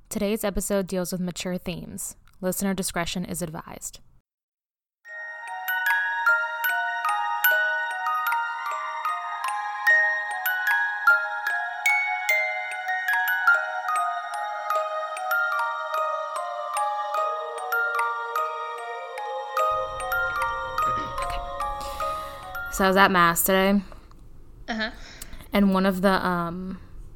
Today's episode deals with mature themes. Listener discretion is advised. So I was at Mass today. And one of the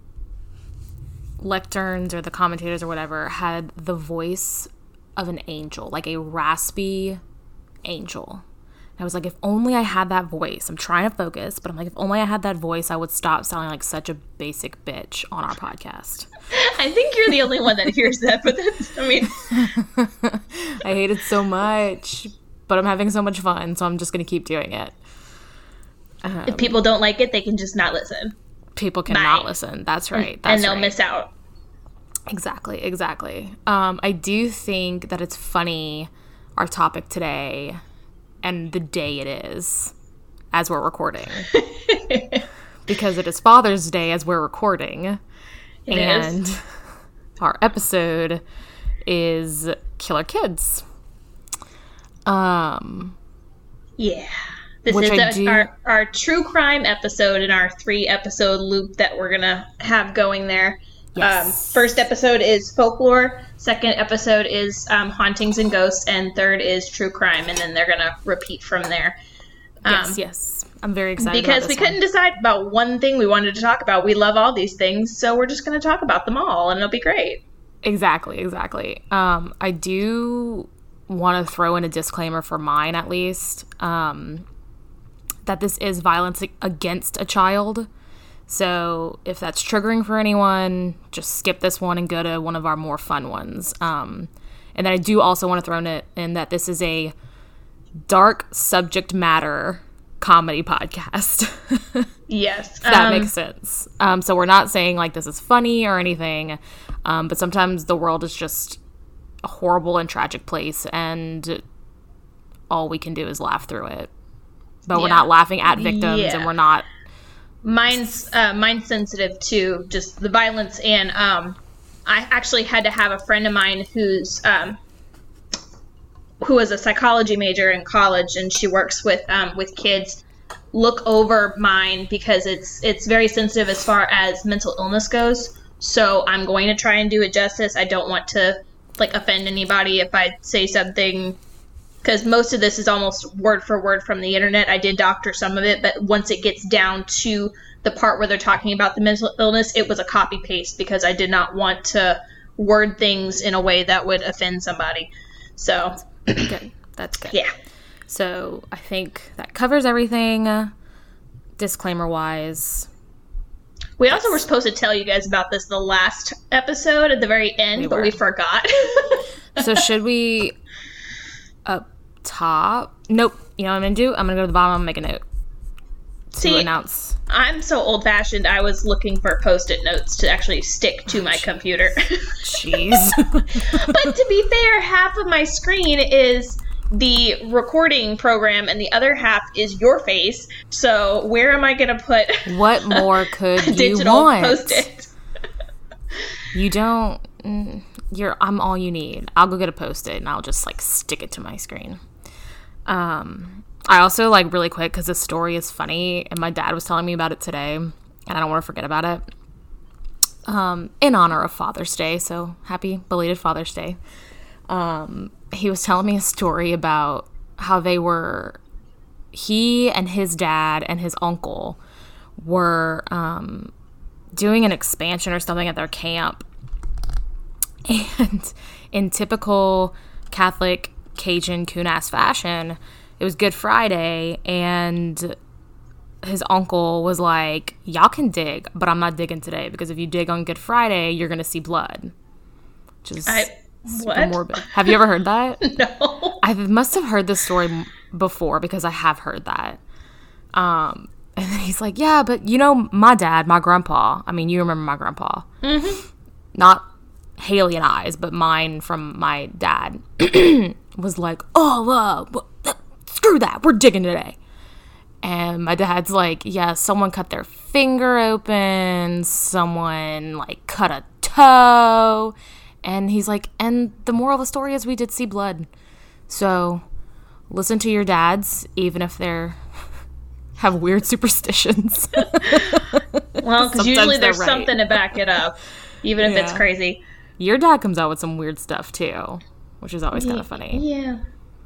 lecterns or the commentators or whatever had the voice of an angel, like a raspy angel. I was like, if only I had that voice. I'm trying to focus, but I'm like, if only I had that voice, I would stop sounding like such a basic bitch on our podcast. I think you're the only one that hears that, but that's, I mean. I hate it so much, but I'm having so much fun, so I'm just going to keep doing it. If people don't like it, they can just not listen. People cannot listen. That's right. And they'll miss out. Exactly. I do think that it's funny, our topic today and the day it is as we're recording. Because it is Father's Day as we're recording. It and is. Our episode is Killer Kids. Yeah. This is our true crime episode in our 3-episode loop that we're going to have going there. Yes. First episode is folklore. Second episode is hauntings and ghosts. And third is true crime. And then they're going to repeat from there. Yes. I'm very excited because we couldn't decide about one thing we wanted to talk about. We love all these things. So we're just going to talk about them all. And it'll be great. Exactly. I do want to throw in a disclaimer for mine, at least. That this is violence against a child. So if that's triggering for anyone, just skip this one and go to one of our more fun ones. And then I do also want to throw in that this is a dark subject matter comedy podcast. Yes. If that makes sense. So we're not saying like this is funny or anything, but sometimes the world is just a horrible and tragic place, and all we can do is laugh through it. But we're not laughing at victims, and we're not. Mine's sensitive to just the violence, and I actually had to have a friend of mine who was a psychology major in college, and she works with kids, look over mine because it's very sensitive as far as mental illness goes. So I'm going to try and do it justice. I don't want to offend anybody if I say something, because most of this is almost word for word from the internet. I did doctor some of it, but once it gets down to the part where they're talking about the mental illness, it was a copy paste because I did not want to word things in a way that would offend somebody. So good. That's good. Yeah. So I think that covers everything. Disclaimer wise. We also were supposed to tell you guys about this the last episode at the very end, but we forgot. So should we up top? Nope. You know what I'm going to do? I'm going to go to the bottom and make a note to announce. I'm so old-fashioned, I was looking for Post-it notes to actually stick to my computer. Jeez. But to be fair, half of my screen is the recording program, and the other half is your face. So where am I going to put what more could you digital want? Post-it? You don't. I'm all you need. I'll go get a Post-it and I'll just stick it to my screen. I also really quick, because the story is funny and my dad was telling me about it today and I don't want to forget about it. In honor of Father's Day, so happy belated Father's Day. He was telling me a story about how he and his dad and his uncle were doing an expansion or something at their camp. And in typical Catholic Cajun coon-ass fashion, it was Good Friday, and his uncle was like, y'all can dig, but I'm not digging today, because if you dig on Good Friday, you're going to see blood. Which is super morbid. Have you ever heard that? No. I must have heard this story before, because I have heard that. And then he's like, yeah, but my dad, my grandpa, you remember my grandpa. Mm-hmm. Not Haley and I's, but mine from my dad, was like, screw that, we're digging today. And my dad's like, yeah, someone cut their finger open, someone cut a toe, And he's like, and the moral of the story is we did see blood. So listen to your dads, even if they're have weird superstitions. Well, because usually there's something to back it up, even if it's crazy. Your dad comes out with some weird stuff, too, which is always kind of funny. Yeah.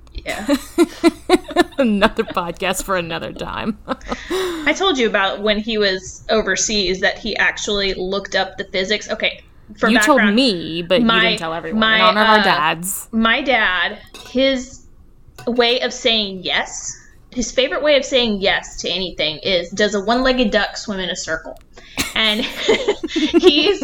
Another podcast for another time. I told you about when he was overseas that he actually looked up the physics. Okay, for you background, told me, but you didn't tell everyone. In honor of our dads. My dad, his way of saying yes, his favorite way of saying yes to anything is, does a one-legged duck swim in a circle? And he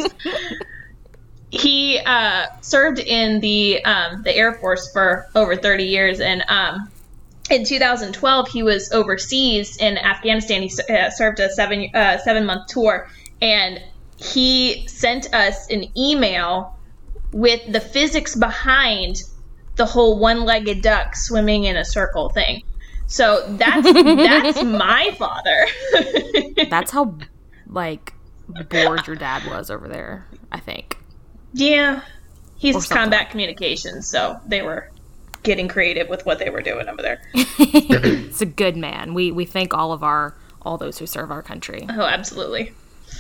served in the Air Force for over 30 years, and in 2012 he was overseas in Afghanistan. He served a 7-month tour, and he sent us an email with the physics behind the whole one-legged duck swimming in a circle thing. So that's my father. That's how bored your dad was over there, I think. Yeah, he's combat communications, so they were getting creative with what they were doing over there. It's a good man. We thank all those who serve our country. Oh, absolutely.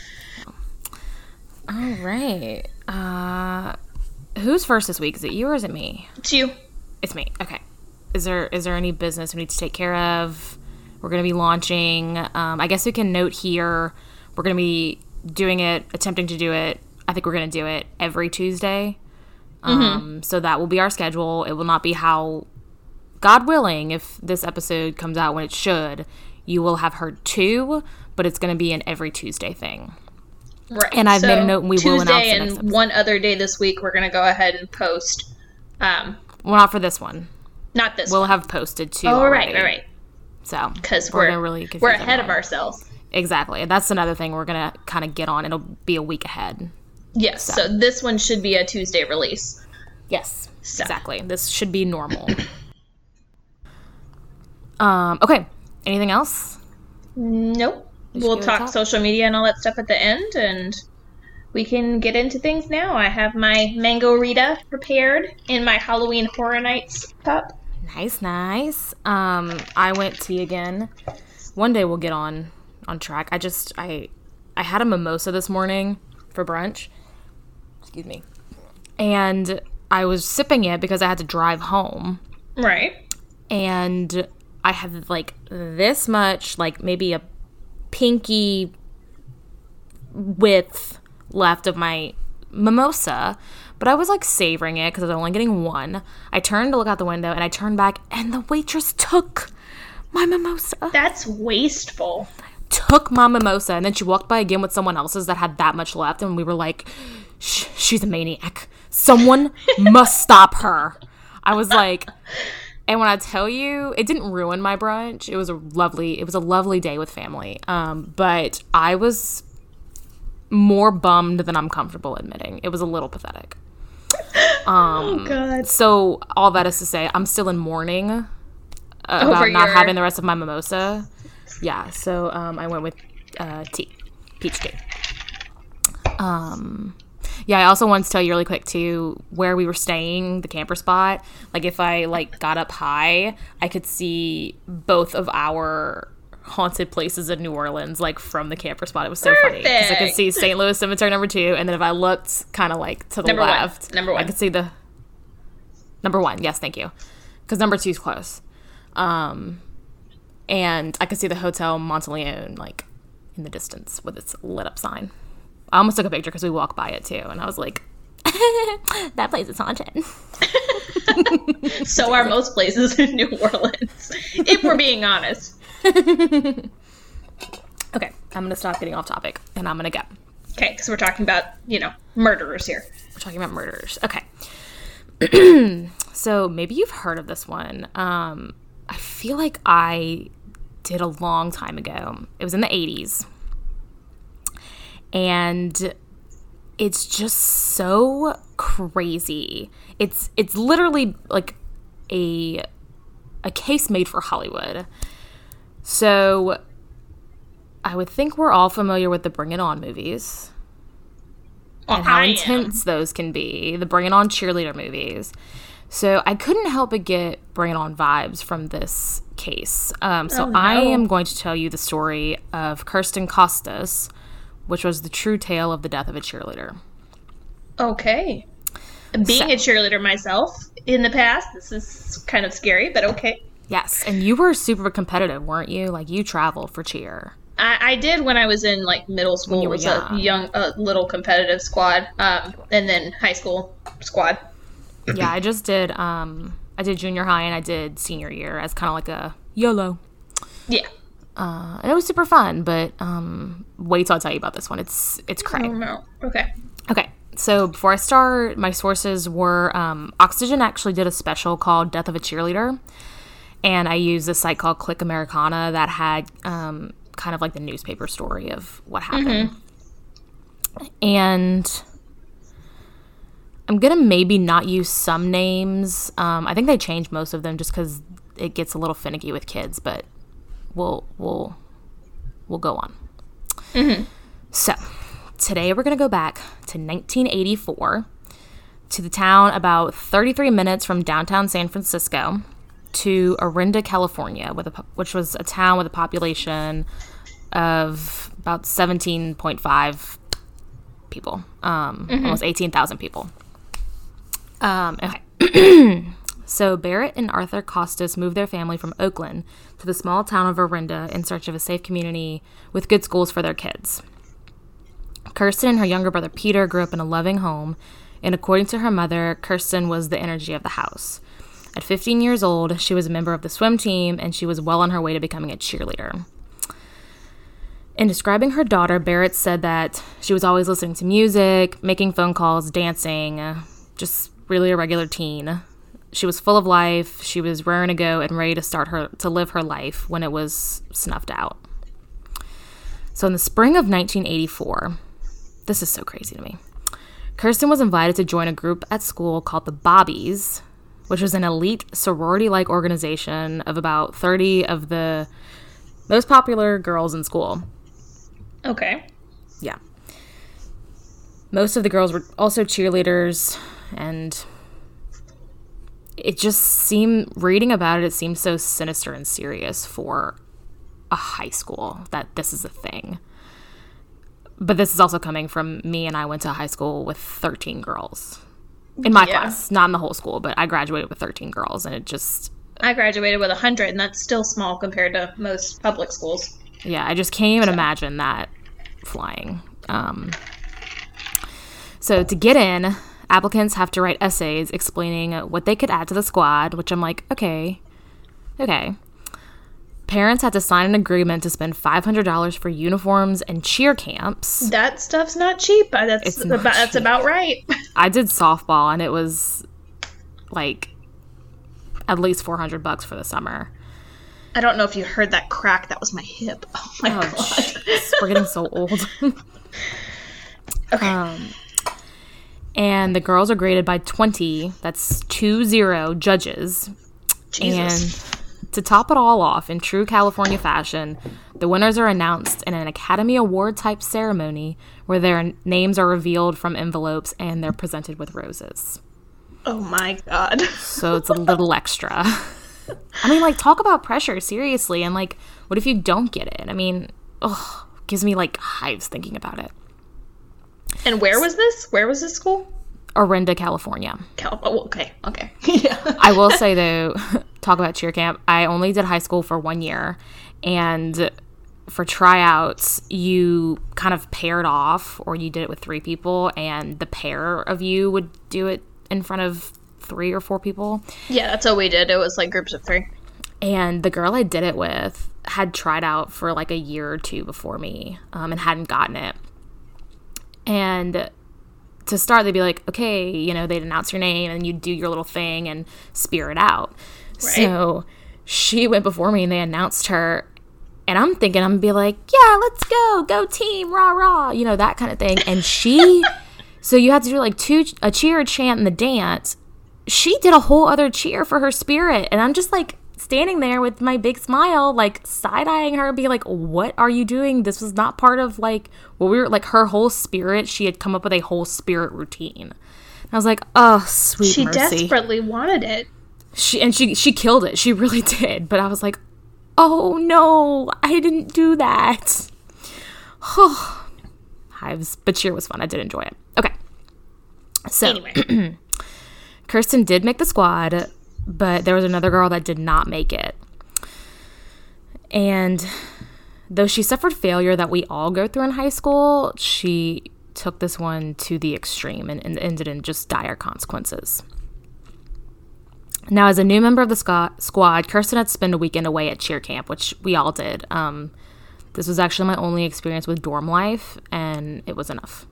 All right. Who's first this week? Is it you or is it me? It's you. It's me. Okay. Is there any business we need to take care of? We're going to be launching. I guess we can note here, we're going to be attempting to do it. I think we're going to do it every Tuesday. So that will be our schedule. It will not be how, God willing, if this episode comes out when it should, you will have heard 2, but it's going to be an every Tuesday thing. Right. And I've made a note, and we will announce Tuesday the next episode. One other day this week, we're going to go ahead and post. Well, not for this one. Not this We'll one. have posted 2 already. right. So, because we're ahead of ourselves. Exactly. That's another thing we're going to kind of get on. It'll be a week ahead. Yes. So this one should be a Tuesday release. Yes. So. Exactly. This should be normal. Okay. Anything else? Nope. We'll talk social media and all that stuff at the end, and we can get into things now. I have my Mango Rita prepared in my Halloween Horror Nights cup. Nice. I went tea again. One day we'll get on track. I had a mimosa this morning for brunch. Excuse me. And I was sipping it because I had to drive home. Right. And I had this much, maybe a pinky width left of my mimosa, but I was savoring it because I was only getting one. I turned to look out the window and I turned back and the waitress took my mimosa. That's wasteful. Took my mimosa, and then she walked by again with someone else's that had that much left, and we were like, she's a maniac. Someone must stop her. I was like, and when I tell you, it didn't ruin my brunch. It was a lovely day with family. But I was more bummed than I'm comfortable admitting. It was a little pathetic. Oh God. So all that is to say, I'm still in mourning about not having the rest of my mimosa. Yeah, so I went with peach tea. Yeah, I also wanted to tell you really quick, too, where we were staying, the camper spot. If I, got up high, I could see both of our haunted places in New Orleans, from the camper spot. It was so funny. Because I could see St. Louis Cemetery number 2, and then if I looked kind of, to the left. Number 1. I could see the... Number 1, yes, thank you. Because number 2 is close. And I could see the Hotel Monteleone, in the distance with its lit up sign. I almost took a picture because we walked by it too, and I was like, that place is haunted. So are most places in New Orleans, if we're being honest. Okay, I'm going to stop getting off topic, and I'm going to go. Okay, because we're talking about, murderers here. We're talking about murderers. Okay. So maybe you've heard of this one. I feel like I did a long time ago. It was in the 80s. And it's just so crazy. It's literally a case made for Hollywood. So I would think we're all familiar with the Bring It On movies. and how intense those can be, the Bring It On cheerleader movies. So I couldn't help but get Bring It On vibes from this case. I am going to tell you the story of Kirsten Costas, which was the true tale of the death of a cheerleader. Okay. Being a cheerleader myself in the past, this is kind of scary, but okay. Yes, and you were super competitive, weren't you? Like, you traveled for cheer. I did when I was in, like, middle school. It was a little competitive squad, and then high school squad. Yeah, I just did, I did junior high and I did senior year as kind of like a YOLO. Yeah. And it was super fun, but wait till I tell you about this one. It's cray. Oh, no. Okay. Okay, so before I start, my sources were, Oxygen actually did a special called Death of a Cheerleader, and I used a site called Click Americana that had kind of like the newspaper story of what happened. Mm-hmm. And I'm going to maybe not use some names. I think they changed most of them just because it gets a little finicky with kids, but we'll go on. Mm-hmm. So today we're going to go back to 1984 to the town about 33 minutes from downtown San Francisco to Orinda, California, which was a town with a population of about 17.5 people, almost 18,000 people. Okay. So Barrett and Arthur Costas moved their family from Oakland to the small town of Orinda in search of a safe community with good schools for their kids. Kirsten and her younger brother Peter grew up in a loving home, and according to her mother, Kirsten was the energy of the house. At 15 years old, she was a member of the swim team, and she was well on her way to becoming a cheerleader. In describing her daughter, Barrett said that she was always listening to music, making phone calls, dancing, just really a regular teen. She was full of life. She was raring to go and ready to live her life when it was snuffed out. So in the spring of 1984, this is so crazy to me, Kirsten was invited to join a group at school called the Bobbies, which was an elite sorority-like organization of about 30 of the most popular girls in school. Okay. Yeah. Most of the girls were also cheerleaders, and it just seemed, reading about it, it seemed so sinister and serious for a high school that this is a thing. But this is also coming from me, and I went to high school with 13 girls. In my class, not in the whole school, but I graduated with 13 girls, and it just... I graduated with 100, and that's still small compared to most public schools. Yeah, I just can't even imagine that flying. So to get in, applicants have to write essays explaining what they could add to the squad, which I'm like, okay. Parents had to sign an agreement to spend $500 for uniforms and cheer camps. That stuff's not cheap. That's about right. I did softball, and it was like at least $400 for the summer. I don't know if you heard that crack. That was my hip. Oh my God. Geez. We're getting so old. Okay. And the girls are graded by 20. That's 20 judges. Jesus. And to top it all off, in true California fashion, the winners are announced in an Academy Award type ceremony where their names are revealed from envelopes and they're presented with roses. Oh my God. So it's a little extra. I mean, like, talk about pressure, seriously. And, like, what if you don't get it? I mean, gives me, like, hives thinking about it. And where was this? Where was this school? Orinda, California. Okay. Yeah. I will say, though, talk about cheer camp. I only did high school for 1 year. And for tryouts, you kind of paired off, or you did it with 3 people. And the pair of you would do it in front of 3 or 4 people. Yeah, that's what we did. It was like groups of 3. And the girl I did it with had tried out for like a year or 2 before me, and hadn't gotten it. And to start, they'd be like, okay, you know, they'd announce your name and you'd do your little thing and spear it out. Right. So she went before me and they announced her. And I'm thinking, I'm going to be like, yeah, let's go team, rah, rah, you know, that kind of thing. And she, so you had to do like a cheer, a chant, and the dance. She did a whole other cheer for her spirit. And I'm just like standing there with my big smile, like side-eyeing her, be like, what are you doing? This was not part of like what we were like. Her whole spirit, she had come up with a whole spirit routine. And I was like, oh, sweet She mercy. desperately wanted it. She killed it. She really did. But I was like, oh no, I didn't do that. Hives, but cheer was fun. I did enjoy it. Okay. So Anyway. Kirsten did make the squad, but there was another girl that did not make it. And though she suffered failure that we all go through in high school, she took this one to the extreme and ended in just dire consequences. Now, as a new member of the squad, Kirsten had spent a weekend away at cheer camp, which we all did. This was actually my only experience with dorm life, and it was enough.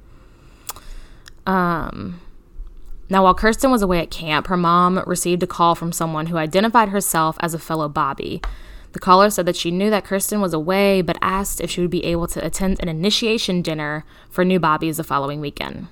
Now, while Kirsten was away at camp, her mom received a call from someone who identified herself as a fellow Bobby. The caller said that she knew that Kirsten was away, but asked if she would be able to attend an initiation dinner for new Bobbies the following weekend.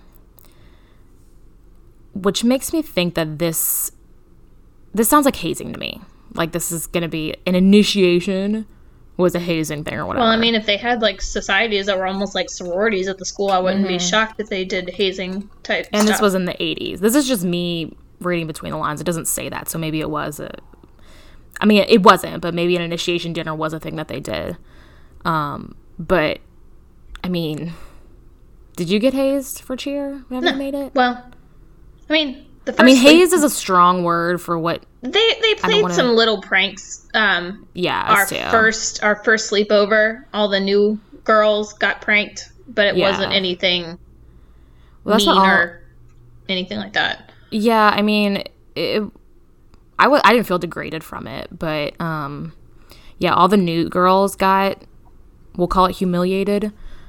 Which makes me think that this sounds like hazing to me. Like, this is going to be an initiation was a hazing thing or whatever. Well, I mean, if they had, like, societies that were almost like sororities at the school, I wouldn't be shocked if they did hazing type and stuff. This was in the 80s. This is just me reading between the lines. It doesn't say that, so maybe it was I mean, it wasn't, but maybe an initiation dinner was a thing that they did. But, I mean, did you get hazed for cheer whenever you made it? Well, I mean, hazed is a strong word for what... They played some little pranks. Yeah, our first sleepover, all the new girls got pranked, but it wasn't anything mean or anything like that. Yeah, I mean, I didn't feel degraded from it, but yeah, all the new girls got, we'll call it humiliated.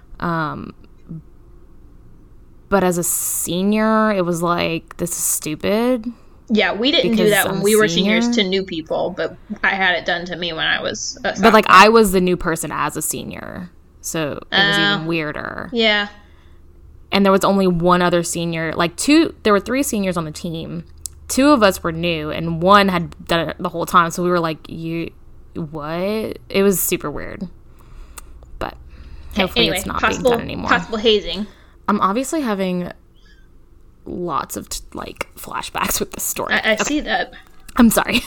But as a senior, it was like, this is stupid. Yeah, we didn't do that when we were seniors to new people, but I had it done to me when I was a sophomore. But, like, I was the new person as a senior, so it was even weirder. Yeah. And there was only one other senior. Like, there were 3 seniors on the team. 2 of us were new, and 1 had done it the whole time, so we were like, what? It was super weird. But hopefully it's not being done anymore. Possible hazing. I'm obviously having lots of flashbacks with this story. I see that. I'm sorry.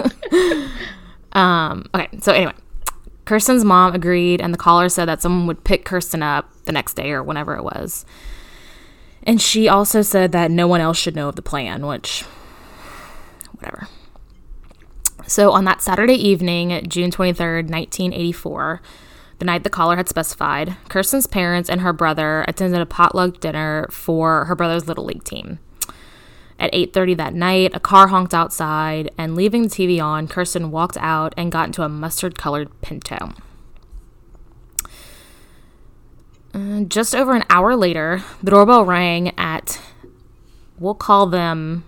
Okay, so anyway, Kirsten's mom agreed, and the caller said that someone would pick Kirsten up the next day or whenever it was. And she also said that no one else should know of the plan, which, whatever. So on that Saturday evening, June 23rd, 1984, the night the caller had specified, Kirsten's parents and her brother attended a potluck dinner for her brother's Little League team. At 8:30 that night, a car honked outside, and leaving the TV on, Kirsten walked out and got into a mustard-colored Pinto. Just over an hour later, the doorbell rang at, we'll call them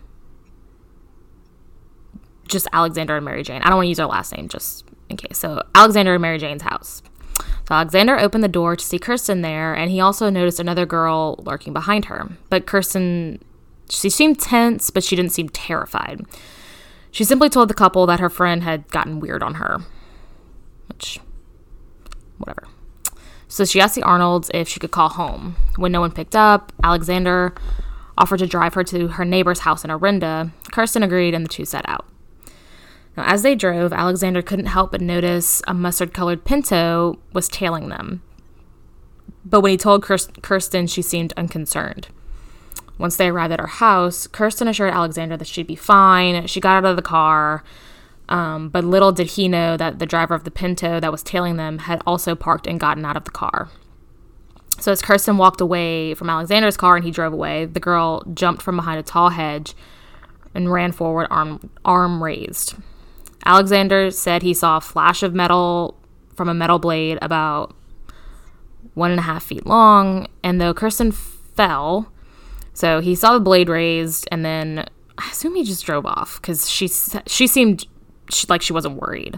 just Alexander and Mary Jane. I don't want to use their last name just in case. So Alexander and Mary Jane's house. So Alexander opened the door to see Kirsten there, and he also noticed another girl lurking behind her. But Kirsten, she seemed tense, but she didn't seem terrified. She simply told the couple that her friend had gotten weird on her. Which, whatever. So she asked the Arnolds if she could call home. When no one picked up, Alexander offered to drive her to her neighbor's house in Orinda. Kirsten agreed, and the two set out. Now, as they drove, Alexander couldn't help but notice a mustard-colored Pinto was tailing them. But when he told Kirsten, she seemed unconcerned. Once they arrived at her house, Kirsten assured Alexander that she'd be fine. She got out of the car, but little did he know that the driver of the Pinto that was tailing them had also parked and gotten out of the car. So as Kirsten walked away from Alexander's car and he drove away, the girl jumped from behind a tall hedge and ran forward, arm raised. Alexander said he saw a flash of metal from a metal blade about 1.5 feet long, and though Kirsten fell, so he saw the blade raised, and then I assume he just drove off because she seemed like she wasn't worried.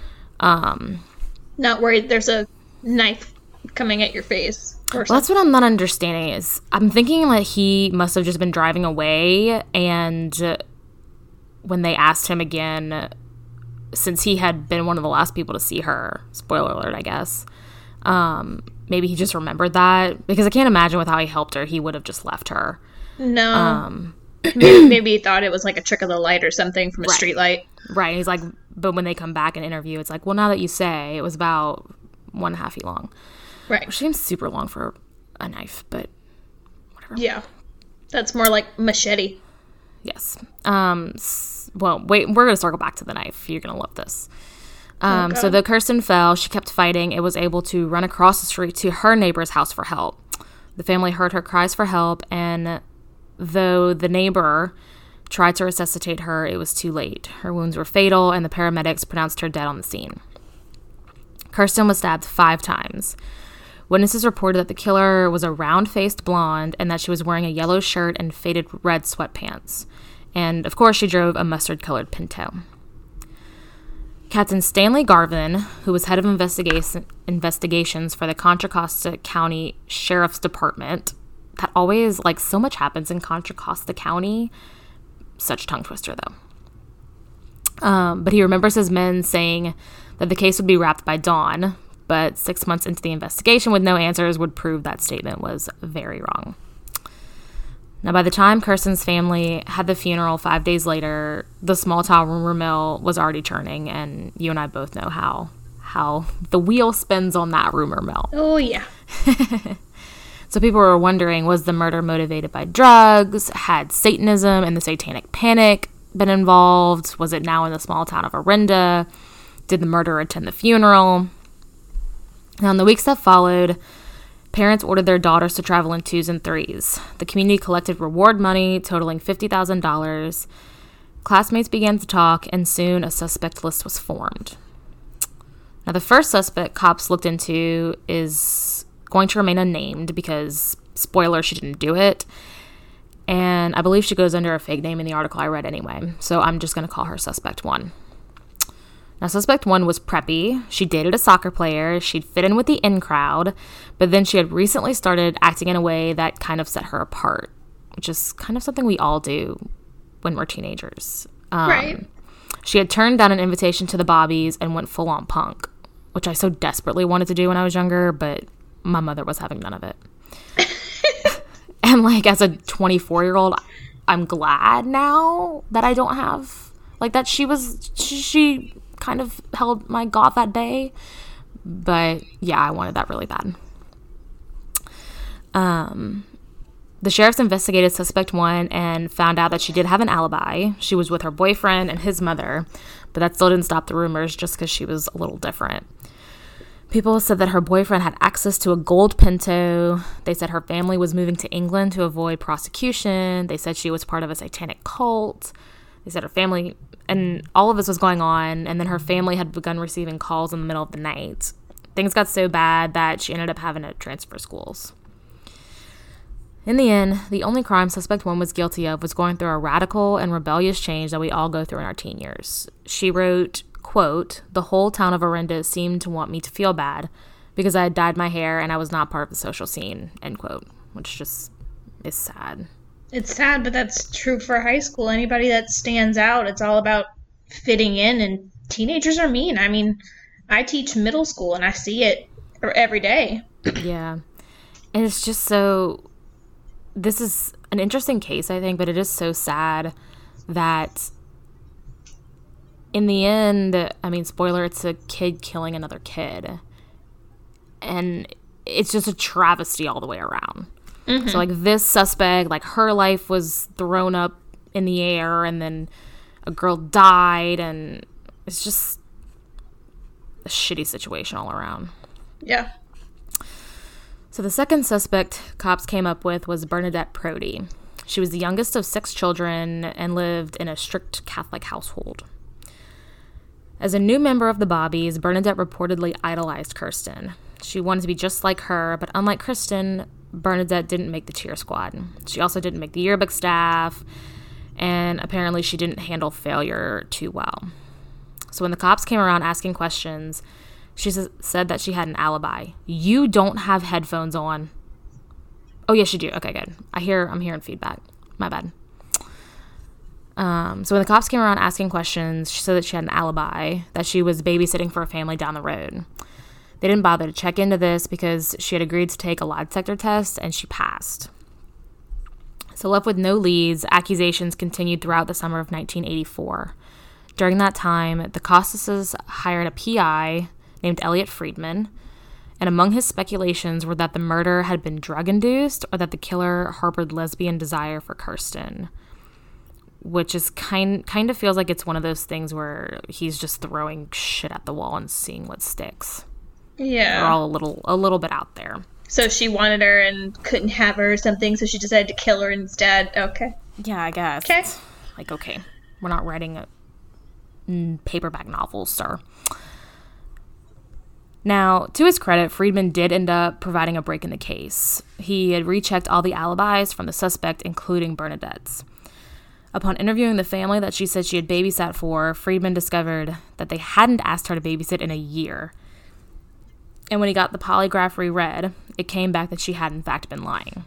Not worried. There's a knife coming at your face. Well, that's what I'm not understanding is I'm thinking that he must have just been driving away, and when they asked him again, since he had been one of the last people to see her, spoiler alert, I guess, maybe he just remembered that, because I can't imagine with how he helped her, he would have just left her. No. Maybe he thought it was like a trick of the light or something from a street light. Right. He's like, but when they come back and interview, it's like, well, now that you say, it was about 1.5 feet long. Right. Which seems super long for a knife, but whatever. Yeah. That's more like machete. Yes. Well, wait, we're going to circle back to the knife. You're going to love this. So though Kirsten fell, she kept fighting and was able to run across the street to her neighbor's house for help. The family heard her cries for help, and though the neighbor tried to resuscitate her, it was too late. Her wounds were fatal, and the paramedics pronounced her dead on the scene. Kirsten was stabbed 5 times. Witnesses reported that the killer was a round-faced blonde and that she was wearing a yellow shirt and faded red sweatpants. And, of course, she drove a mustard-colored Pinto. Captain Stanley Garvin, who was head of investigations for the Contra Costa County Sheriff's Department, that always, like, so much happens in Contra Costa County. Such tongue twister, though. But he remembers his men saying that the case would be wrapped by dawn, but 6 months into the investigation with no answers would prove that statement was very wrong. Now, by the time Kirsten's family had the funeral 5 days later, the small town rumor mill was already churning, and you and I both know how the wheel spins on that rumor mill. Oh, yeah. So people were wondering, was the murder motivated by drugs? Had Satanism and the Satanic Panic been involved? Was it now in the small town of Orinda? Did the murderer attend the funeral? Now, in the weeks that followed, parents ordered their daughters to travel in 2s and 3s. The community collected reward money totaling $50,000. Classmates began to talk, and soon a suspect list was formed. Now, the first suspect cops looked into is going to remain unnamed because, spoiler, she didn't do it. And I believe she goes under a fake name in the article I read anyway. So I'm just going to call her Suspect 1. Now, Suspect 1 was preppy. She dated a soccer player. She'd fit in with the in crowd. But then she had recently started acting in a way that kind of set her apart, which is kind of something we all do when we're teenagers. Right. She had turned down an invitation to the Bobbies and went full-on punk, which I so desperately wanted to do when I was younger, but my mother was having none of it. And, like, as a 24-year-old, I'm glad now that I don't have, like, that she kind of held my goth at bay. But, yeah, I wanted that really bad. The sheriffs investigated Suspect 1 and found out that she did have an alibi. She was with her boyfriend and his mother, but that still didn't stop the rumors just because she was a little different. People said that her boyfriend had access to a gold Pinto. They said her family was moving to England to avoid prosecution. They said she was part of a satanic cult. They said her family, and all of this was going on, and then her family had begun receiving calls in the middle of the night. Things got so bad that she ended up having to transfer schools. In the end, the only crime Suspect 1 was guilty of was going through a radical and rebellious change that we all go through in our teen years. She wrote, quote, "The whole town of Orinda seemed to want me to feel bad because I had dyed my hair and I was not part of the social scene," end quote, which just is sad. It's sad, but that's true for high school. Anybody that stands out, it's all about fitting in, and teenagers are mean. I mean, I teach middle school and I see it every day. Yeah. And it's just so, this is an interesting case, I think, but it is so sad that in the end, I mean, spoiler, it's a kid killing another kid. And it's just a travesty all the way around. Mm-hmm. So, like, this suspect, like, her life was thrown up in the air, and then a girl died, and it's just a shitty situation all around. Yeah. So the second suspect cops came up with was Bernadette Prouty. She was the youngest of 6 children and lived in a strict Catholic household. As a new member of the Bobbies, Bernadette reportedly idolized Kirsten. She wanted to be just like her, but unlike Kirsten, Bernadette didn't make the cheer squad. She also didn't make the yearbook staff, and apparently she didn't handle failure too well. So when the cops came around asking questions, she said that she had an alibi. You don't have headphones on. Oh, yes, you do. Okay, good. I'm hearing feedback. My bad. So when the cops came around asking questions, she said that she had an alibi, that she was babysitting for a family down the road. They didn't bother to check into this because she had agreed to take a lie detector test, and she passed. So left with no leads, accusations continued throughout the summer of 1984. During that time, the Costas hired a PI named Elliot Friedman, and among his speculations were that the murder had been drug-induced or that the killer harbored lesbian desire for Kirsten, which is kind of feels like it's one of those things where he's just throwing shit at the wall and seeing what sticks. Yeah. They're all a little bit out there. So she wanted her and couldn't have her or something, so she decided to kill her instead. Okay. Yeah, I guess. Okay. Like, okay, we're not writing paperback novels, sir. Now, to his credit, Friedman did end up providing a break in the case. He had rechecked all the alibis from the suspect, including Bernadette's. Upon interviewing the family that she said she had babysat for, Friedman discovered that they hadn't asked her to babysit in a year. And when he got the polygraph reread, it came back that she had in fact been lying.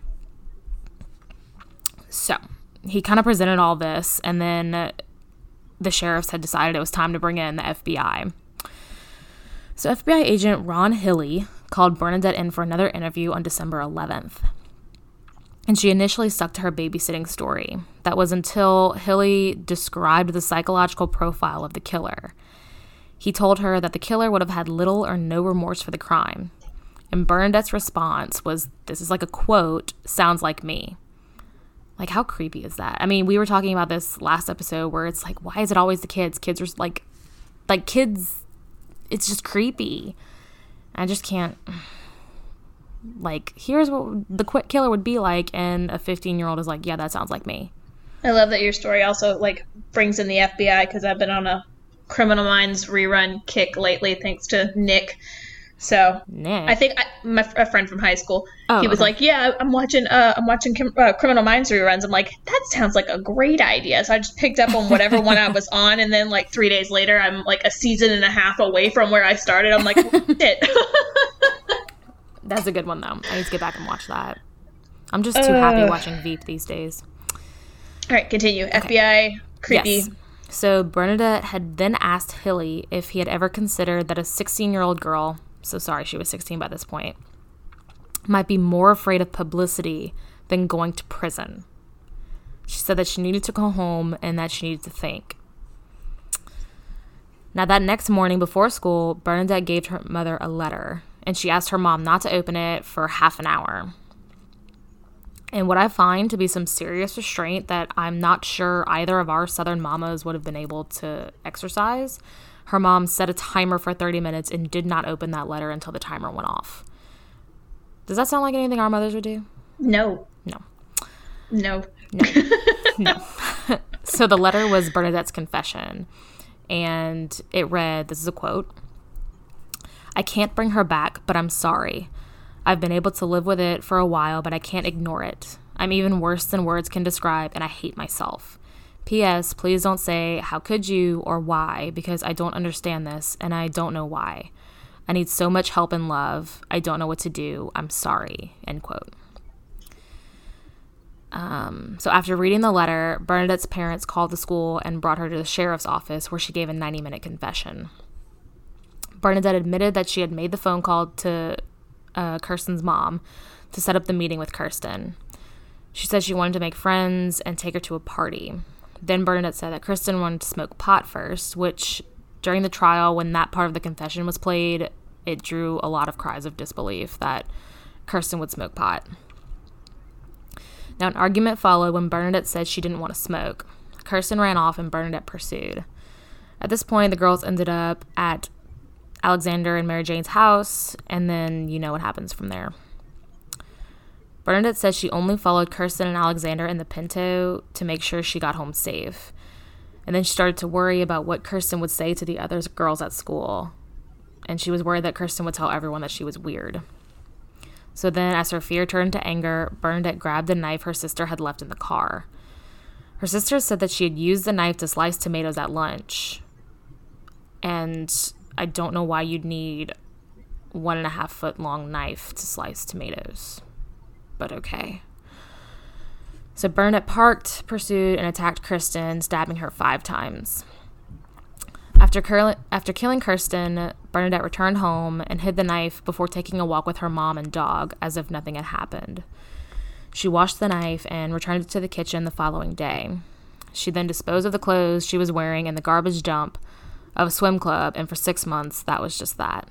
So, he kind of presented all this, and then the sheriffs had decided it was time to bring in the FBI. So FBI agent Ron Hilly called Bernadette in for another interview on December 11th. And she initially stuck to her babysitting story. That was until Hilly described the psychological profile of the killer. He told her that the killer would have had little or no remorse for the crime. And Bernadette's response was, this is like a quote, sounds like me. Like, how creepy is that? I mean, we were talking about this last episode where it's like, why is it always the kids? Kids are like kids, it's just creepy. I just can't, like, here's what the killer would be like, and a 15-year-old is like, yeah, that sounds like me. I love that your story also, like, brings in the FBI, because I've been on a Criminal Minds rerun kick lately, thanks to Nick. So Nick. I think a friend from high school, he was like, yeah, I'm watching Criminal Minds reruns. I'm like, that sounds like a great idea. So I just picked up on whatever one I was on, and then like 3 days later, I'm like a season and a half away from where I started. I'm like, shit. That's a good one though. I need to get back and watch that. I'm just too happy watching Veep these days. All right, continue. Okay. FBI, creepy. Yes. So Bernadette had then asked Hilly if he had ever considered that a 16-year-old girl, so sorry, she was 16 by this point, might be more afraid of publicity than going to prison. She said that she needed to go home and that she needed to think. Now, that next morning before school, Bernadette gave her mother a letter, and she asked her mom not to open it for half an hour. And what I find to be some serious restraint that I'm not sure either of our Southern mamas would have been able to exercise, her mom set a timer for 30 minutes and did not open that letter until the timer went off. Does that sound like anything our mothers would do? No. No. No. No. No. So the letter was Bernadette's confession, and it read, this is a quote, "I can't bring her back, but I'm sorry. I've been able to live with it for a while, but I can't ignore it. I'm even worse than words can describe, and I hate myself. P.S. Please don't say, how could you, or why, because I don't understand this, and I don't know why. I need so much help and love. I don't know what to do. I'm sorry." End quote. So after reading the letter, Bernadette's parents called the school and brought her to the sheriff's office, where she gave a 90-minute confession. Bernadette admitted that she had made the phone call to Kirsten's mom to set up the meeting with Kirsten. She said she wanted to make friends and take her to a party. Then Bernadette said that Kirsten wanted to smoke pot first, which during the trial, when that part of the confession was played, it drew a lot of cries of disbelief that Kirsten would smoke pot. Now, an argument followed when Bernadette said she didn't want to smoke. Kirsten ran off and Bernadette pursued. At this point, the girls ended up at Alexander and Mary Jane's house, and then you know what happens from there. Bernadette says she only followed Kirsten and Alexander in the Pinto to make sure she got home safe. And then she started to worry about what Kirsten would say to the other girls at school. And she was worried that Kirsten would tell everyone that she was weird. So then, as her fear turned to anger, Bernadette grabbed a knife her sister had left in the car. Her sister said that she had used the knife to slice tomatoes at lunch. And I don't know why you'd need 1.5 foot long knife to slice tomatoes. But okay. So Bernadette parked, pursued, and attacked Kirsten, stabbing her 5 times. After killing Kirsten, Bernadette returned home and hid the knife before taking a walk with her mom and dog, as if nothing had happened. She washed the knife and returned it to the kitchen the following day. She then disposed of the clothes she was wearing in the garbage dump of a swim club, and for 6 months, that was just that.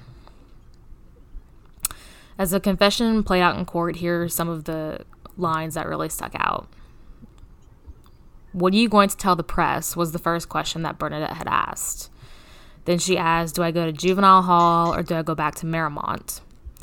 As the confession played out in court, here are some of the lines that really stuck out. "What are you going to tell the press?" was the first question that Bernadette had asked. Then she asked, "Do I go to juvenile hall or do I go back to Marymount?"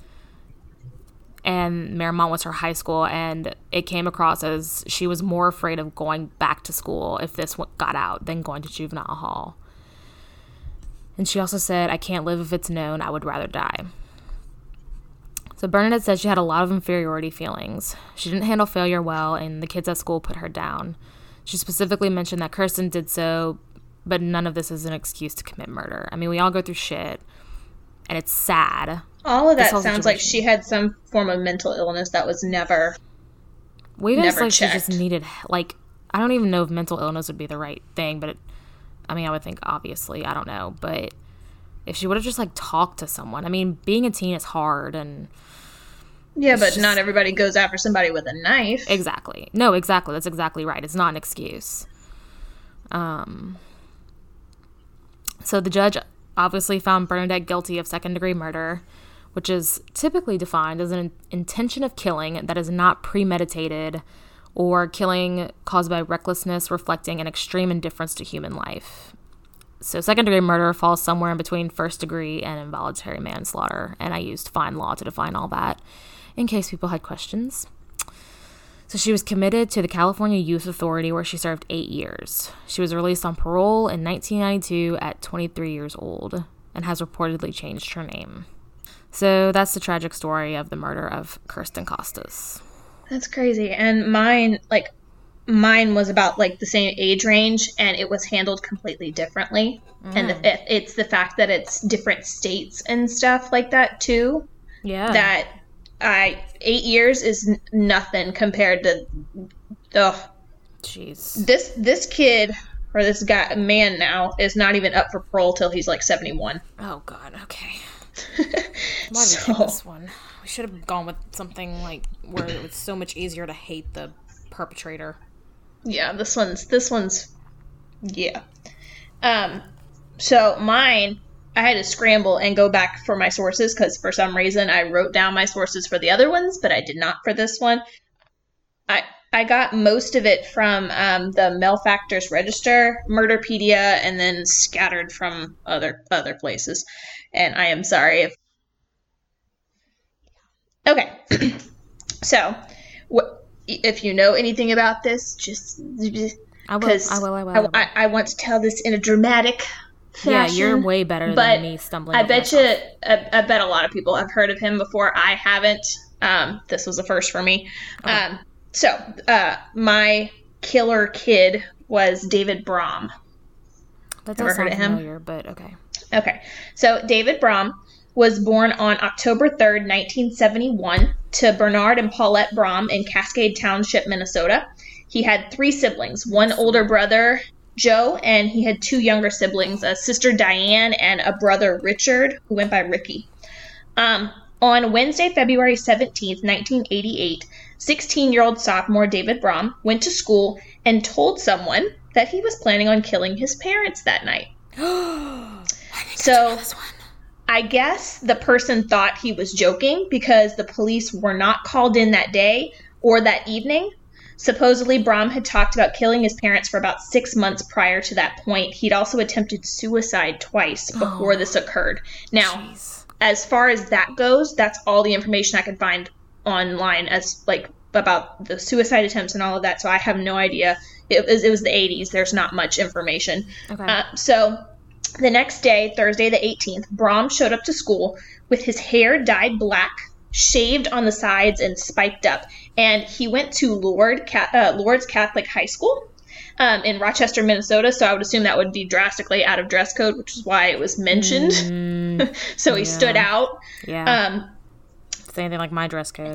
And Marymount was her high school, and it came across as she was more afraid of going back to school if this got out than going to juvenile hall. And she also said, "I can't live if it's known. I would rather die." So Bernadette said she had a lot of inferiority feelings. She didn't handle failure well, and the kids at school put her down. She specifically mentioned that Kirsten did so, but none of this is an excuse to commit murder. I mean, we all go through shit, and it's sad. All of that sounds like she had some form of mental illness that was never checked. She just needed, like, I don't even know if mental illness would be the right thing, but I would think, obviously, I don't know, but if she would have just, like, talked to someone. I mean, being a teen is hard, and... Yeah, but not everybody goes after somebody with a knife. Exactly. No, exactly. That's exactly right. It's not an excuse. So the judge obviously found Bernadette guilty of second-degree murder, which is typically defined as an intention of killing that is not premeditated or killing caused by recklessness reflecting an extreme indifference to human life. So second-degree murder falls somewhere in between first-degree and involuntary manslaughter, and I used fine law to define all that in case people had questions. So she was committed to the California Youth Authority, where she served 8 years. She was released on parole in 1992 at 23 years old and has reportedly changed her name. So that's the tragic story of the murder of Kirsten Costas. That's crazy. And mine was about, like, the same age range, and it was handled completely differently. And it's the fact that it's different states and stuff like that, too. Yeah. That 8 years is nothing compared to, jeez. This kid, or this guy, man now, is not even up for parole till he's, like, 71. Oh, God, okay. Why did we pick this one? We should have gone with something, like, where it was so much easier to hate the perpetrator. Yeah, this one's, yeah. So mine, I had to scramble and go back for my sources because for some reason I wrote down my sources for the other ones, but I did not for this one. I got most of it from the Malefactors Register, Murderpedia, and then scattered from other places. And I am sorry if... Okay. So, if you know anything about this, just... I will. I want to tell this in a dramatic fashion. Yeah, you're way better than me stumbling. I bet a lot of people have heard of him before. I haven't. This was a first for me. Okay. My killer kid was David Braum. That does sound familiar, but okay. Okay. So David Braum was born on October 3rd, 1971 to Bernard and Paulette Braum in Cascade Township, Minnesota. He had 3 siblings, one older brother, Joe, and he had 2 younger siblings, a sister Diane and a brother Richard, who went by Ricky. On Wednesday, February 17th, 1988, 16-year-old sophomore David Braum went to school and told someone that he was planning on killing his parents that night. So I guess the person thought he was joking because the police were not called in that day or that evening. Supposedly, Braum had talked about killing his parents for about 6 months prior to that point. He'd also attempted suicide twice before this occurred. Now, as far as that goes, that's all the information I could find online as like about the suicide attempts and all of that. So I have no idea. It was the 80s. There's not much information. Okay. So the next day, Thursday the 18th, Braum showed up to school with his hair dyed black, shaved on the sides, and spiked up. And he went to Lourdes Catholic High School in Rochester, Minnesota. So I would assume that would be drastically out of dress code, which is why it was mentioned. So he stood out. Yeah. Same thing like my dress code.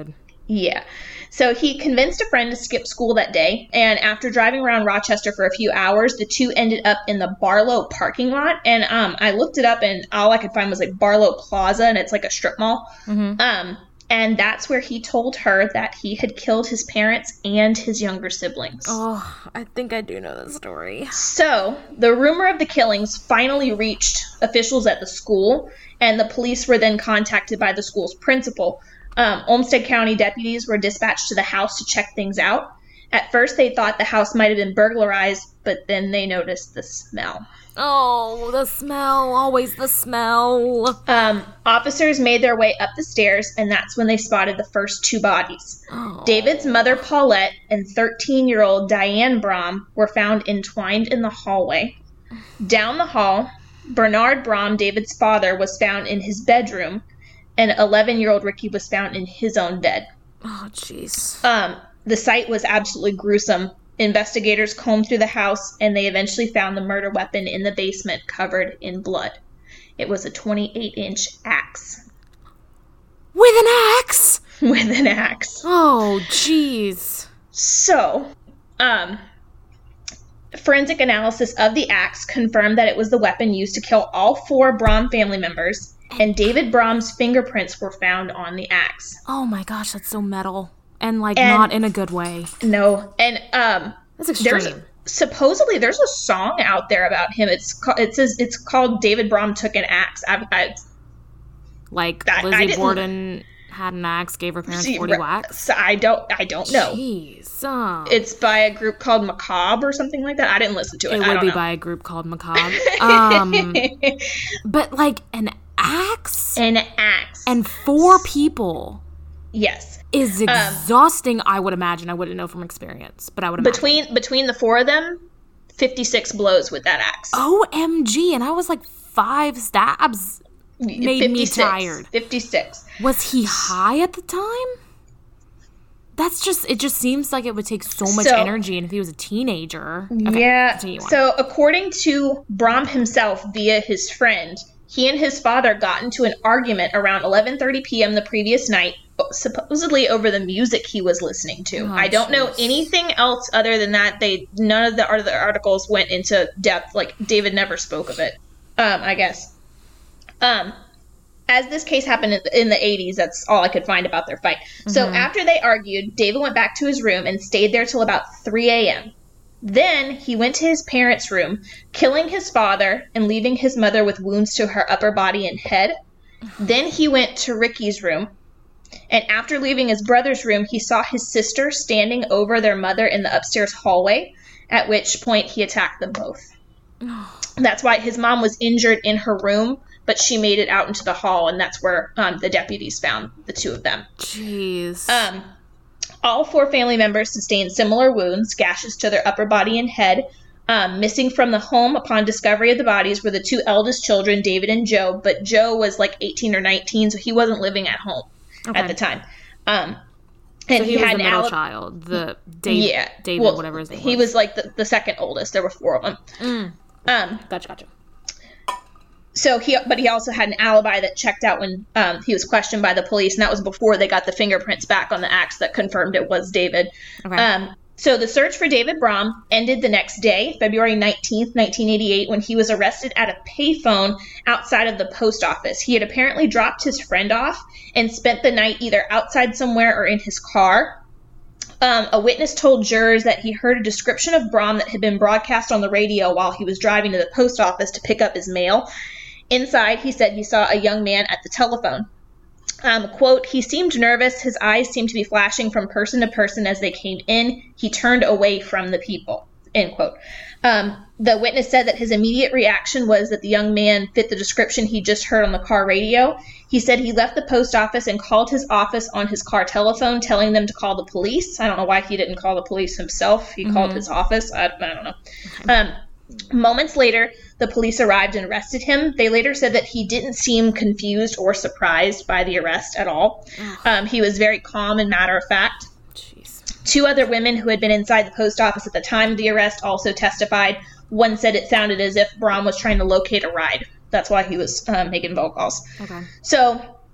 Yeah. So he convinced a friend to skip school that day, and after driving around Rochester for a few hours, the two ended up in the Barlow parking lot. And I looked it up, and all I could find was like Barlow Plaza, and it's like a strip mall. And that's where he told her that he had killed his parents and his younger siblings. Oh, I think I do know the story. So the rumor of the killings finally reached officials at the school, and the police were then contacted by the school's principal. Olmsted County deputies were dispatched to the house to check things out. At first, they thought the house might have been burglarized, but then they noticed the smell. Oh, the smell. Always the smell. Officers made their way up the stairs, and that's when they spotted the first two bodies. Oh. David's mother, Paulette, and 13-year-old Diane Brom were found entwined in the hallway. Down the hall, Bernard Brom, David's father, was found in his bedroom, and 11-year-old Ricky was found in his own bed. Oh, jeez. The site was absolutely gruesome. Investigators combed through the house, and they eventually found the murder weapon in the basement covered in blood. It was a 28-inch axe. With an axe? With an axe. Oh, jeez. So, forensic analysis of the axe confirmed that it was the weapon used to kill all 4 Brom family members, and David Brom's fingerprints were found on the axe. Oh my gosh, that's so metal. And not in a good way. No. And that's extreme. Supposedly there's a song out there about him. It's called David Brom Took an Axe. Lizzie Borden had an axe, gave her parents 40 whacks? I don't know. Jeez. It's by a group called Macabre or something like that. I didn't listen to it. It would be by a group called Macabre. But an axe? An axe. And 4 people. Yes. Is exhausting, I would imagine. I wouldn't know from experience, but I would imagine. Between the 4 of them, 56 blows with that axe. OMG, and I was 5 stabs made 56, me tired. 56. Was he high at the time? It just seems like it would take so much energy, and if he was a teenager. Okay, yeah. So according to Brom himself via his friend, he and his father got into an argument around 11:30 p.m. the previous night, supposedly over the music he was listening to. I don't know anything else other than that. None of the other articles went into depth. David never spoke of it, I guess. As this case happened in the 80s, that's all I could find about their fight. Mm-hmm. So after they argued, David went back to his room and stayed there till about 3 a.m. Then he went to his parents' room, killing his father and leaving his mother with wounds to her upper body and head. Then he went to Ricky's room, and after leaving his brother's room, he saw his sister standing over their mother in the upstairs hallway, at which point he attacked them both. That's why his mom was injured in her room, but she made it out into the hall, and that's where the deputies found the 2 of them. Jeez. All 4 family members sustained similar wounds, gashes to their upper body and head. Missing from the home upon discovery of the bodies were the 2 eldest children, David and Joe, but Joe was 18 or 19, so he wasn't living at home at the time. And so he was the middle child, the David, whatever his name was. He was the second oldest. There were 4 of them. Gotcha. So he also had an alibi that checked out when he was questioned by the police, and that was before they got the fingerprints back on the axe that confirmed it was David. Okay. So the search for David Brom ended the next day, February 19th, 1988, when he was arrested at a payphone outside of the post office. He had apparently dropped his friend off and spent the night either outside somewhere or in his car. A witness told jurors that he heard a description of Brom that had been broadcast on the radio while he was driving to the post office to pick up his mail. Inside, he said he saw a young man at the telephone. Quote, he seemed nervous. His eyes seemed to be flashing from person to person as they came in. He turned away from the people, end quote. The witness said that his immediate reaction was that the young man fit the description he just heard on the car radio. He said he left the post office and called his office on his car telephone, telling them to call the police. I don't know why he didn't call the police himself. He called his office. I don't know. Okay. Moments later, the police arrived and arrested him. They later said that he didn't seem confused or surprised by the arrest at all. He was very calm and matter of fact. Jeez. 2 other women who had been inside the post office at the time of the arrest also testified. One said it sounded as if Brom was trying to locate a ride. That's why he was making phone calls. Okay. So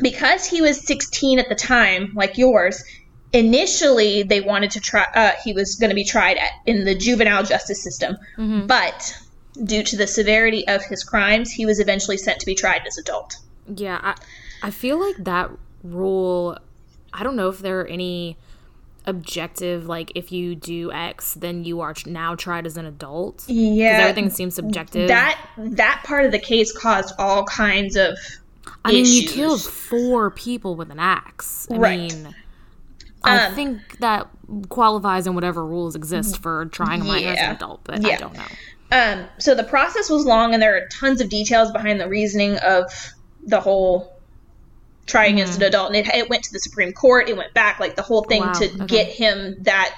because he was 16 at the time, like yours, initially they wanted to try, he was going to be tried in the juvenile justice system. But due to the severity of his crimes, he was eventually sent to be tried as adult. Yeah, I feel like that rule, I don't know if there are any objective, like, if you do X, then you are now tried as an adult. Yeah. Because everything seems subjective. That part of the case caused all kinds of issues. You killed 4 people with an axe. I think that qualifies in whatever rules exist for trying a minor as an adult, but I don't know. So the process was long, and there are tons of details behind the reasoning of the whole trying as an adult. And it went to the Supreme Court. It went back, like, the whole thing get him that,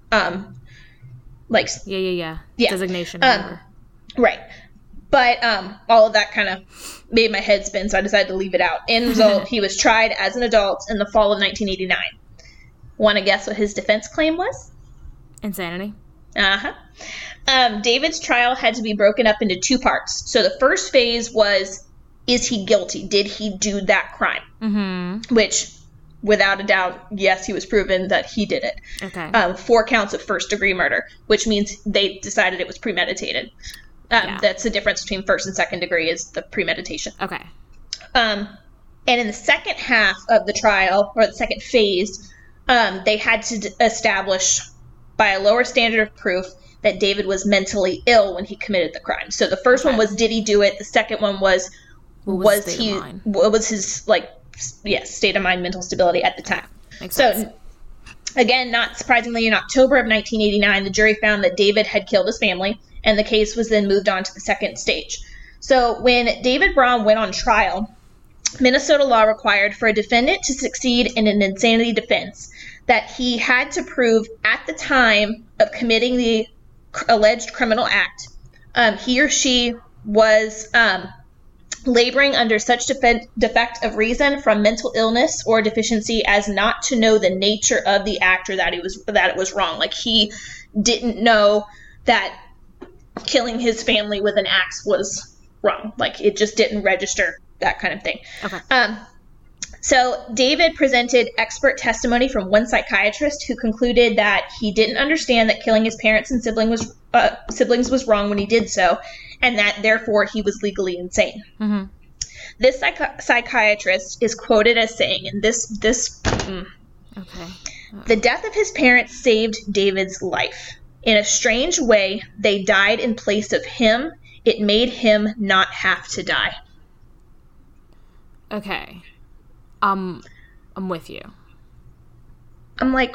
designation. Right. But all of that kind of made my head spin, so I decided to leave it out. End result, he was tried as an adult in the fall of 1989. Want to guess what his defense claim was? Insanity. David's trial had to be broken up into 2 parts. So the first phase was, is he guilty? Did he do that crime? Which, without a doubt, yes, he was proven that he did it. Okay. 4 counts of first-degree murder, which means they decided it was premeditated. That's the difference between first and second degree, is the premeditation. Okay. And in the second half of the trial, or the second phase, they had to establish by a lower standard of proof that David was mentally ill when he committed the crime. So the first one was, did he do it? The second one was what was his, state of mind, mental stability at the time. Makes sense. Again, not surprisingly, in October of 1989, the jury found that David had killed his family, and the case was then moved on to the second stage. So when David Braun went on trial, Minnesota law required for a defendant to succeed in an insanity defense that he had to prove at the time of committing the alleged criminal act, he or she was laboring under such defect of reason from mental illness or deficiency as not to know the nature of the act, or that it was wrong. Like, he didn't know that killing his family with an axe was wrong. Like, it just didn't register, that kind of thing. Okay. So David presented expert testimony from one psychiatrist who concluded that he didn't understand that killing his parents and siblings was wrong when he did so, and that therefore he was legally insane. This psychiatrist is quoted as saying, and the death of his parents saved David's life. In a strange way, they died in place of him. It made him not have to die. Okay. I'm with you. I'm like,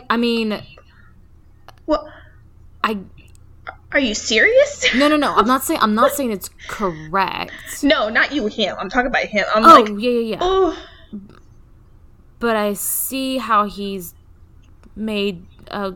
what? Are you serious? No. I'm not saying it's correct. No, not you, him. I'm talking about him. Yeah. Oh. But I see how he's making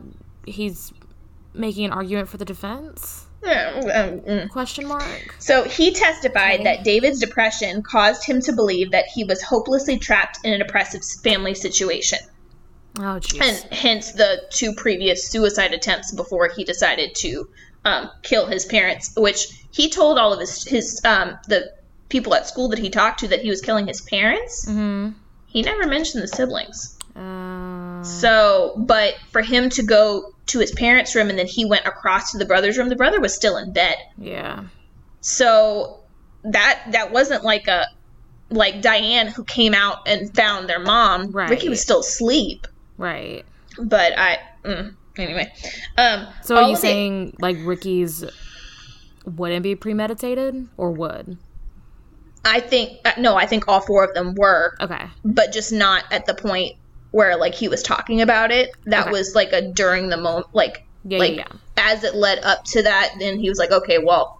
an argument for the defense. Question mark. So he testified that David's depression caused him to believe that he was hopelessly trapped in an oppressive family situation. Oh, jeez. And hence the 2 previous suicide attempts before he decided to kill his parents, which he told all of his the people at school that he talked to that he was killing his parents. He never mentioned the siblings. So, but for him to go to his parents' room and then he went across to the brother's room, the brother was still in bed. Yeah. So that wasn't like Diane, who came out and found their mom. Right. Ricky was still asleep. Right. But anyway. So are you saying Ricky's wouldn't be premeditated, or would? I think I think all 4 of them were. Okay. But just not at the point where he was talking about it. That was a during the moment, as it led up to that, then he was like, okay, well,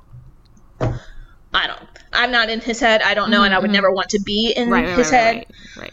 I'm not in his head. I don't know. And I would never want to be in his head.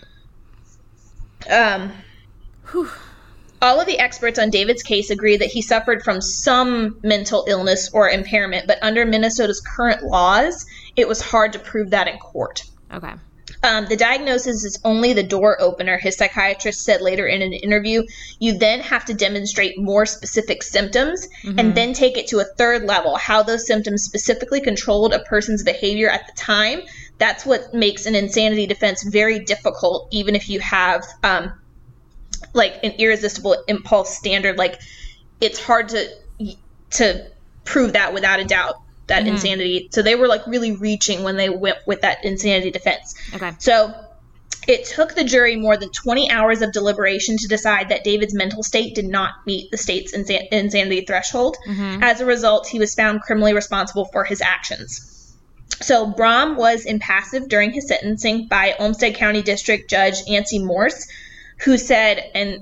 Right. All of the experts on David's case agree that he suffered from some mental illness or impairment, but under Minnesota's current laws, it was hard to prove that in court. Okay. The diagnosis is only the door opener, his psychiatrist said later in an interview. You then have to demonstrate more specific symptoms and then take it to a third level, how those symptoms specifically controlled a person's behavior at the time that's what makes an insanity defense very difficult, even if you have like an irresistible impulse standard. Like, it's hard to prove that without a doubt, that insanity. So they were like really reaching when they went with that insanity defense. Okay. So it took the jury more than 20 hours of deliberation to decide that David's mental state did not meet the state's insanity threshold. As a result, he was found criminally responsible for his actions. So Brom was impassive during his sentencing by Olmsted County District Judge Ancy Morse, who said, and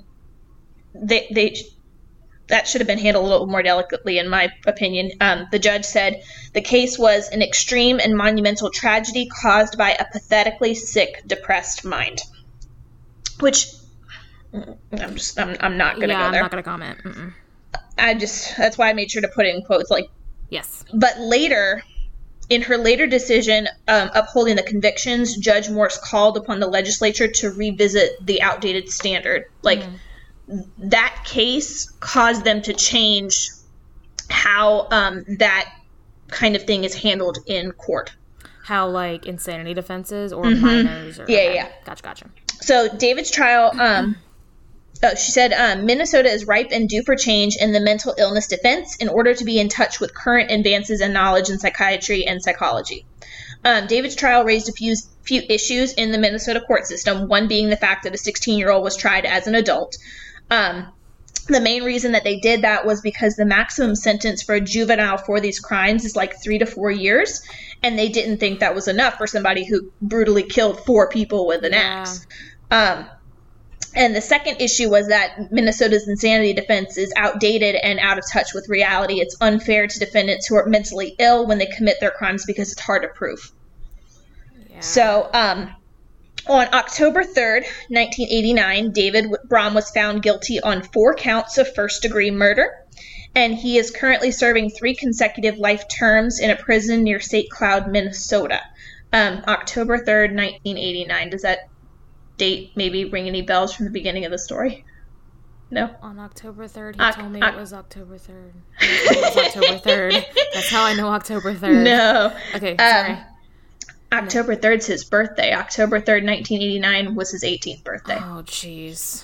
that should have been handled a little more delicately, in my opinion. The judge said the case was an extreme and monumental tragedy caused by a pathetically sick, depressed mind. Which I'm not going to go there. I'm not going to comment. Mm-mm. That's why I made sure to put it in quotes. Like, yes. But later, in her later decision upholding the convictions, Judge Morse called upon the legislature to revisit the outdated standard. Like, that case caused them to change how that kind of thing is handled in court. How, like, insanity defenses or minors? Or, Yeah. Gotcha. So David's trial, she said, Minnesota is ripe and due for change in the mental illness defense in order to be in touch with current advances in knowledge in psychiatry and psychology. David's trial raised a few issues in the Minnesota court system, one being the fact that a 16-year-old was tried as an adult. The main reason that they did that was because the maximum sentence for a juvenile for these crimes is like 3 to 4 years, and they didn't think that was enough for somebody who brutally killed 4 people with an axe. And the second issue was that Minnesota's insanity defense is outdated and out of touch with reality. It's unfair to defendants who are mentally ill when they commit their crimes because it's hard to prove. Yeah. So, on October 3rd, 1989, David Brom was found guilty on 4 counts of first-degree murder, and he is currently serving 3 consecutive life terms in a prison near St. Cloud, Minnesota. October 3rd, 1989. Does that date maybe ring any bells from the beginning of the story? No? On October 3rd, he told me it was October 3rd. It was October 3rd. That's how I know October 3rd. No. Okay, sorry. October 3rd's his birthday. October 3rd, 1989 was his 18th birthday. Oh, jeez.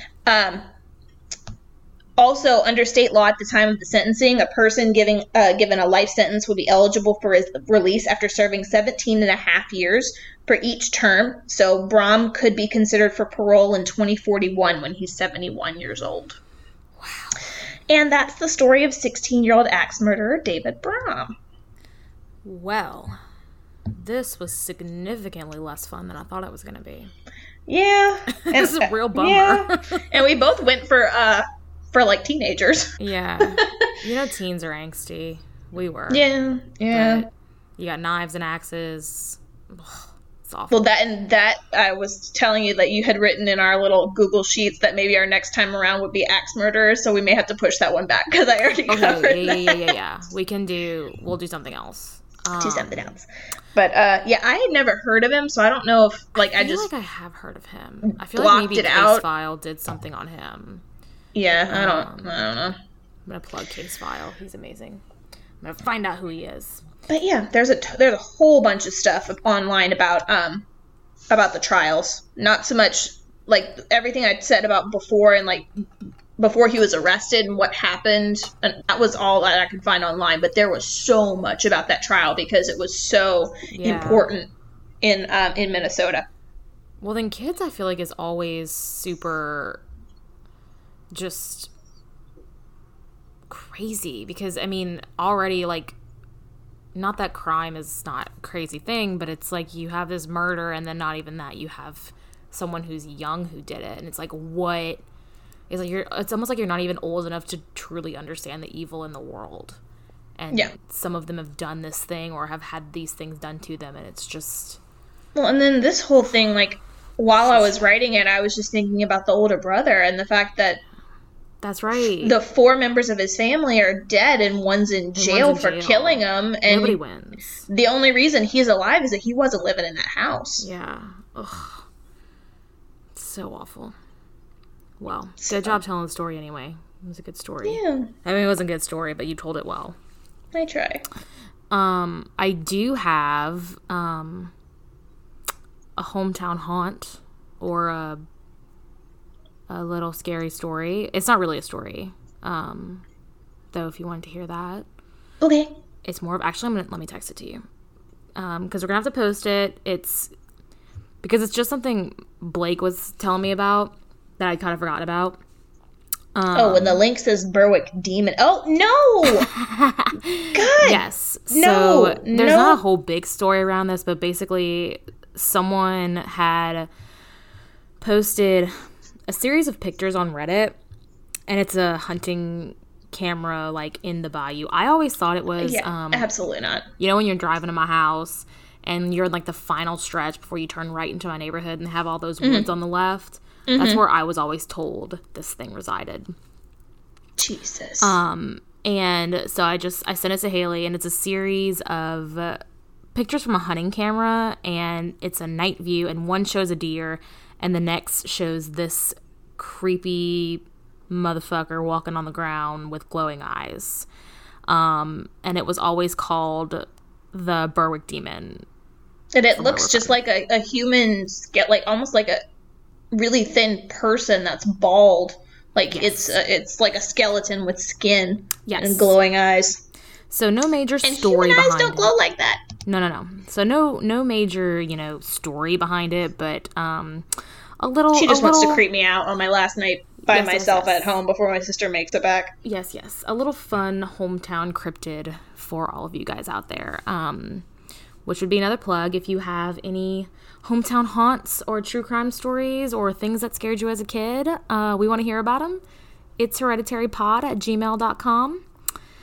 Also, under state law at the time of the sentencing, a person given a life sentence would be eligible for his release after serving 17 and a half years for each term. So Brom could be considered for parole in 2041 when he's 71 years old. Wow. And that's the story of 16-year-old axe murderer David Brom. Well, this was significantly less fun than I thought it was going to be. Yeah. This is a real bummer. Yeah. And we both went for like teenagers. Yeah. Teens are angsty. We were. Yeah. But you got knives and axes. Ugh, it's awful. Well, that I was telling you that you had written in our little Google Sheets that maybe our next time around would be axe murderers, so we may have to push that one back because I already covered that. Yeah. We'll do something else. Do something else. But, I had never heard of him, so I don't know if, I feel like I have heard of him. I feel like maybe Case File did something on him. Yeah, I don't know. I'm going to plug Case File. He's amazing. I'm going to find out who he is. But yeah, there's a whole bunch of stuff online about the trials. Not so much, like, everything I'd said about before and, like, before he was arrested and what happened, and that was all that I could find online. But there was so much about that trial because it was so important in Minnesota. Well, then kids, I feel like, is always super just crazy because, I mean, already, like, not that crime is not a crazy thing, but it's like you have this murder and then not even that, you have someone who's young who did it, and it's like, what? It's like it's almost like you're not even old enough to truly understand the evil in the world. And some of them have done this thing or have had these things done to them, and it's just... Well, and then this whole thing, like, while I was writing it, I was just thinking about the older brother and the fact that... That's right. The 4 members of his family are dead, and one's in jail for killing him. And nobody wins. The only reason he's alive is that he wasn't living in that house. Yeah. Ugh. It's so awful. Well, good job telling the story anyway. It was a good story. Yeah. I mean, it wasn't a good story, but you told it well. I try. I do have a hometown haunt or a little scary story. It's not really a story, though, if you wanted to hear that. Okay. It's more of, actually, let me text it to you. Because we're going to have to post it. Because it's just something Blake was telling me about that I kind of forgot about. And the link says Berwick Demon. Oh, no! God! Yes. No! So there's not a whole big story around this, but basically someone had posted a series of pictures on Reddit, and it's a hunting camera, like, in the bayou. I always thought it was... absolutely not. You know when you're driving to my house, and you're in, like, the final stretch before you turn right into my neighborhood and have all those woods on the left? Mm-hmm. That's where I was always told this thing resided. Jesus. And so I sent it to Haley, and it's a series of pictures from a hunting camera, and it's a night view, and one shows a deer, and the next shows this creepy motherfucker walking on the ground with glowing eyes. And it was always called the Berwick Demon. And it looks just like a human, like almost like a really thin person that's bald. Like, yes. It's like a skeleton with skin and glowing eyes. So no major story behind it. And human eyes don't glow like that. No. So no major, story behind it, but a little... She just wants to creep me out on my last night by myself at home before my sister makes it back. Yes. A little fun hometown cryptid for all of you guys out there. Which would be another plug if you have any hometown haunts or true crime stories or things that scared you as a kid. We want to hear about them. It's hereditarypod@gmail.com.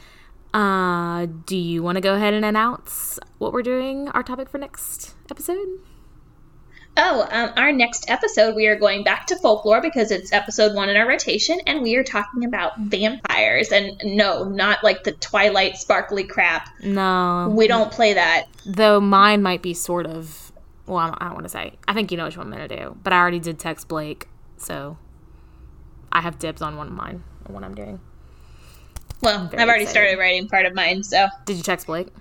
Do you want to go ahead and announce what we're doing, our topic for next episode? Our next episode, we are going back to folklore because it's episode 1 in our rotation, and we are talking about vampires. And no, not like the Twilight sparkly crap. No. We don't play that. Though mine might be sort of, well, I don't want to say. I think you know which one I'm going to do. But I already did text Blake, so I have dibs on one of mine, on what I'm doing. Well, I've already started writing part of mine, so. Did you text Blake?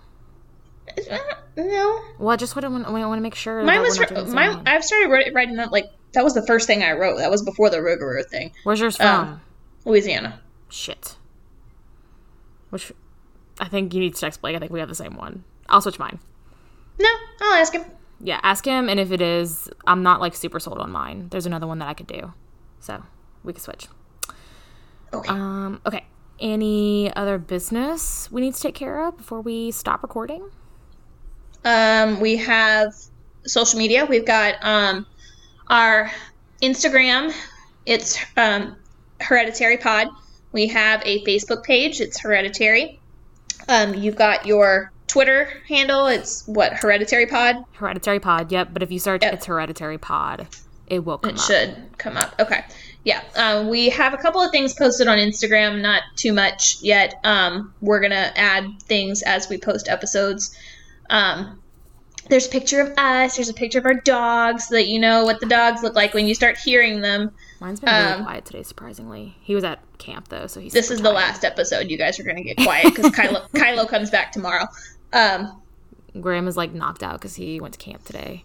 No. Well, I just want to make sure. I've started writing that, like, that was the first thing I wrote. That was before the Rougarou thing. Where's yours from? Louisiana. Shit. Which, I think you need to text Blake. I think we have the same one. I'll switch mine. No, I'll ask him. Yeah, ask him, and if it is, I'm not, like, super sold on mine. There's another one that I could do. So, we can switch. Okay. Okay. Any other business we need to take care of before we stop recording? We have social media. We've got our Instagram. It's Hereditary Pod. We have a Facebook page. It's Hereditary. You've got your Twitter handle. It's what, Hereditary Pod? Hereditary Pod, yep. But if you search It's Hereditary Pod, it will come up. It should come up. Okay. Yeah. We have a couple of things posted on Instagram. Not too much yet. We're going to add things as we post episodes. There's a picture of us. There's a picture of our dogs so that you know what the dogs look like when you start hearing them. Mine's been really quiet today, surprisingly. He was at camp, though, so he's This is the last episode. You guys are going to get quiet because Kylo comes back tomorrow. Graham is, like, knocked out because he went to camp today.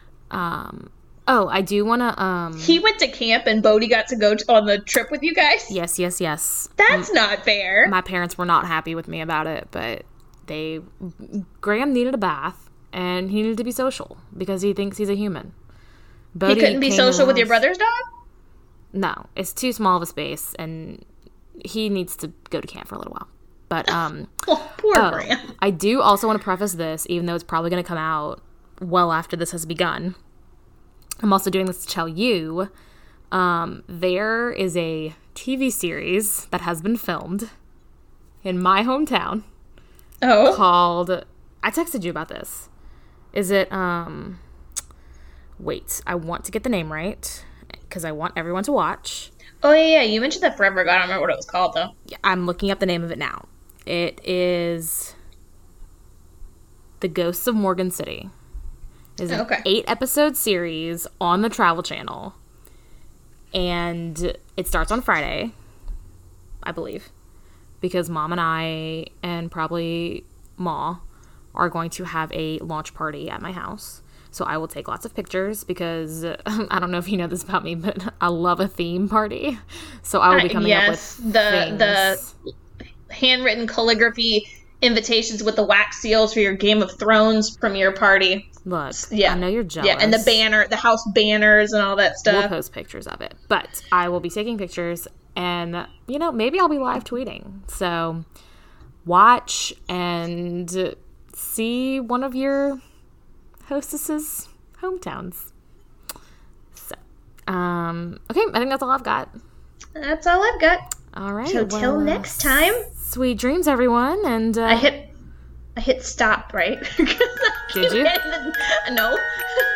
I do want to... He went to camp and Bodhi got to go on the trip with you guys? Yes. That's not fair. My parents were not happy with me about it, but Graham needed a bath. And he needed to be social because he thinks he's a human. Bodhi, he couldn't be social with your brother's dog? No, it's too small of a space, and he needs to go to camp for a little while. But poor Graham. I do also want to preface this, even though it's probably going to come out well after this has begun. I'm also doing this to tell you there is a TV series that has been filmed in my hometown. Called. I texted you about this. Is it, wait, I want to get the name right, because I want everyone to watch. Oh, yeah, you mentioned that forever ago. I don't remember what it was called, though. Yeah, I'm looking up the name of it now. It is The Ghosts of Morgan City. It's an 8-episode series on the Travel Channel, and it starts on Friday, I believe, because Mom and I, and probably Ma, are going to have a launch party at my house. So I will take lots of pictures because I don't know if you know this about me, but I love a theme party. So I will be coming up with the handwritten calligraphy invitations with the wax seals for your Game of Thrones premiere party. Look, I know you're jealous. Yeah, and the house banners and all that stuff. We'll post pictures of it. But I will be taking pictures and, maybe I'll be live tweeting. So watch and see one of your hostesses' hometowns. So, okay, I think that's all I've got. That's all I've got. All right. So till next time. Sweet dreams, everyone. And I hit stop, right? Did you? No.